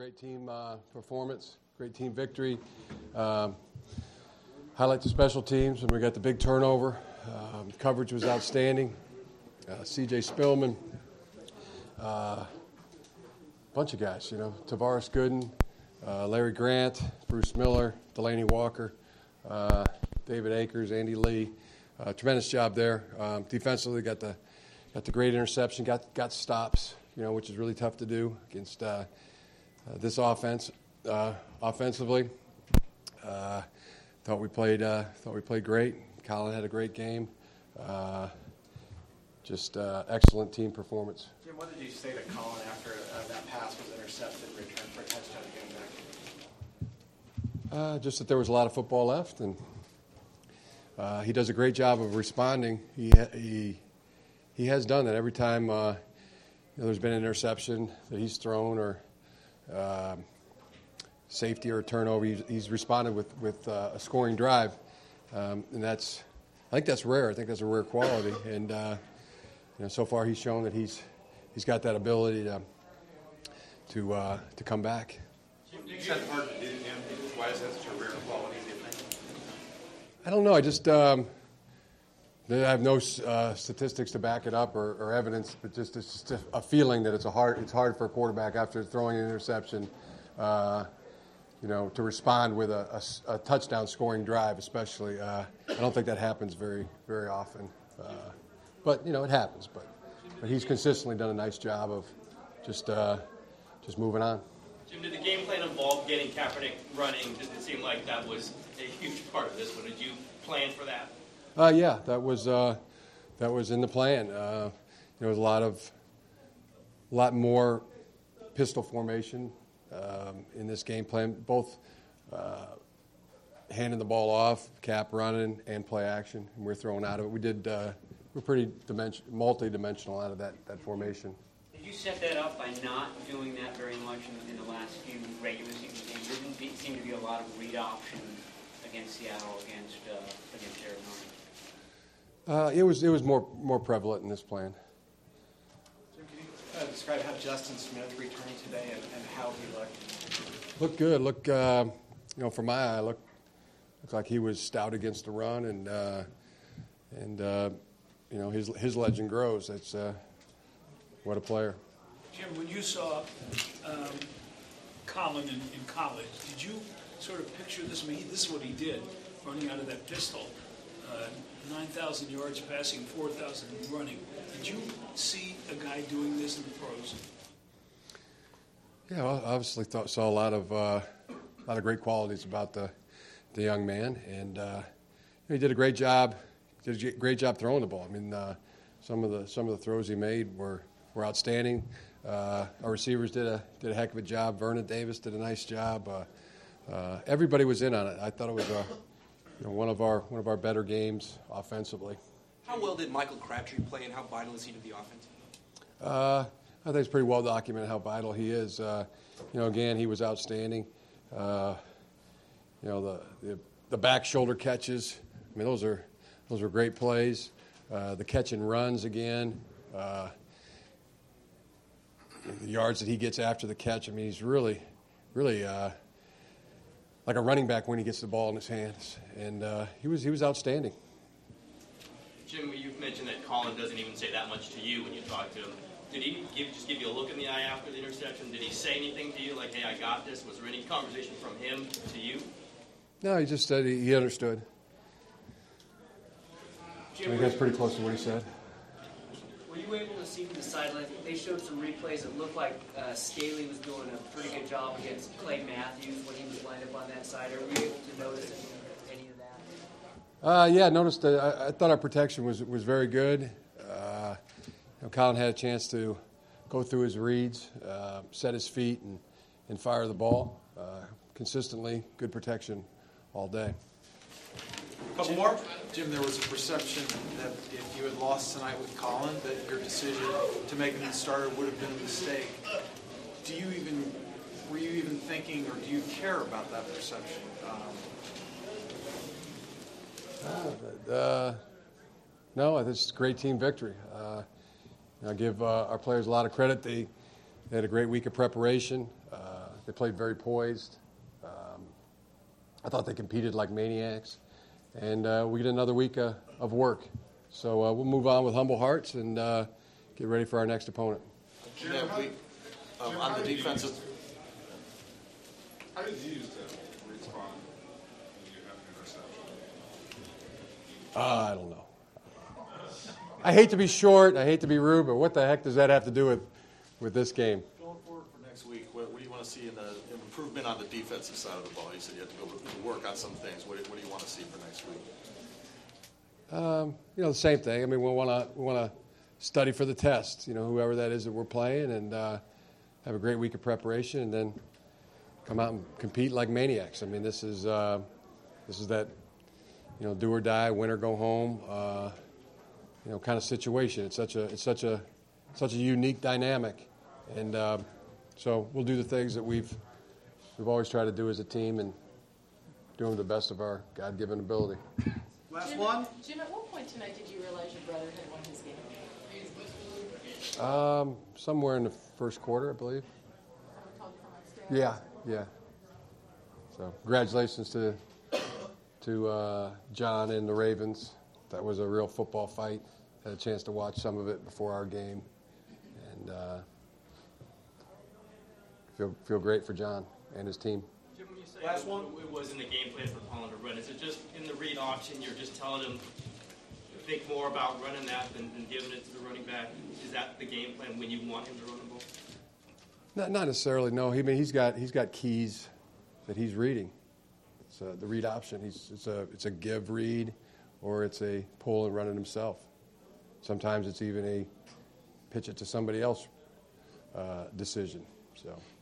great team performance, great team victory. Highlight the special teams, and we got the big turnover. Coverage was outstanding. C.J. Spillman, bunch of guys, Tavares Gooden, Larry Grant, Bruce Miller, Delaney Walker, David Akers, Andy Lee. Tremendous job there. Defensively, got the great interception, got stops, which is really tough to do against this offense. Offensively, thought we played great. Colin had a great game. Just excellent team performance. Jim, what did you say to Colin after that pass was intercepted and returned for a touchdown again back? Just that there was a lot of football left, and he does a great job of responding. He has done that every time there's been an interception that he's thrown or safety or a turnover. He's responded with a scoring drive, and I think that's rare. I think that's a rare quality, and so far he's shown that he's got that ability to come back. You said hard to do, Jim. Why is that such a rare quality, do you think? I don't know. I just I have no statistics to back it up or evidence, but it's just a feeling that it's hard for a quarterback after throwing an interception, to respond with a touchdown scoring drive, especially. I don't think that happens very, very often. But it happens. But he's consistently done a nice job of just moving on. Jim, did the game plan involve getting Kaepernick running? Did it seem like that was a huge part of this one? Did you plan for that? Yeah, that was in the plan. There was a lot more pistol formation in this game plan, both handing the ball off, Cap running, and play action, and we're throwing out of it. We're pretty multi-dimensional out of that formation. Did you set that up by not doing that very much in the last few regular season games? There didn't seem to be a lot of read option against Seattle, against Arizona. It was more prevalent in this plan. Jim, can you describe how Justin Smith returned today and how he looked? Looked good. From my eye, looked like he was stout against the run, and his legend grows. That's what a player. Jim, when you saw Colin in college, did you sort of picture this? I mean, this is what he did, running out of that pistol, 9,000 yards passing, 4,000 running. Did you see a guy doing this in the pros? Yeah, well, obviously saw a lot of great qualities about the young man, and he did a great job. Did a great job throwing the ball. I mean, some of the throws he made were outstanding. Our receivers did a heck of a job. Vernon Davis did a nice job. Everybody was in on it. I thought it was one of our better games offensively. How well did Michael Crabtree play, and how vital is he to the offense? I think it's pretty well documented how vital he is. Again, he was outstanding. The back shoulder catches. I mean, those are great plays. The catch and runs again. The yards that he gets after the catch. I mean, he's really like a running back when he gets the ball in his hands, and he was outstanding. Jim, you mentioned that Colin doesn't even say that much to you when you talk to him. Did he just give you a look in the eye after the interception? Did he say anything to you like, "Hey, I got this"? Was there any conversation from him to you? No, he just said he understood. Jim, I think that's pretty close to what he said. were you able to see from the sideline? They showed some replays. It looked like Staley was doing a pretty good job against Clay Matthews when he was lined up on that side. Are we able to notice any of that? Yeah, I noticed that. I thought our protection was very good. Colin had a chance to go through his reads, set his feet, and fire the ball consistently. Good protection all day. Couple more? Jim, there was a perception that if you had lost tonight with Colin, that your decision to make him the starter would have been a mistake. Were you even thinking, or do you care about that perception? No, this is a great team victory. I give our players a lot of credit. They had a great week of preparation. They played very poised. I thought they competed like maniacs. And we get another week of work. So we'll move on with humble hearts and get ready for our next opponent. On the defensive. How did you use to respond when you have an interception? I don't know. I hate to be short. I hate to be rude, but what the heck does that have to do with this game? Going forward for next week, what do you want to see in the improvement on the defensive side of the ball? You said you have to go work on some things. What do you want to see for next week? The same thing. I mean, we want to study for the test. Whoever that is that we're playing, and have a great week of preparation, and then come out and compete like maniacs. I mean, this is that do or die, win or go home. Kind of situation. It's such a unique dynamic, and so we'll do the things that we've always tried to do as a team, and do them to the best of our God-given ability. Last one. Jim, at what point tonight did you realize your brother had won his game? Somewhere in the first quarter, I believe. Someone called you from upstairs? Yeah. So congratulations to John and the Ravens. That was a real football fight. Had a chance to watch some of it before our game, and feel great for John and his team. Jim, when you say Last one. it wasn't the game plan for Colin to run, is it just in the read option you're just telling him to think more about running that than giving it to the running back? Is that the game plan when you want him to run the ball? Not necessarily. No. He's got keys that he's reading. It's the read option. It's a give read, or it's a pull and run it himself. Sometimes it's even a pitch it to somebody else decision. So.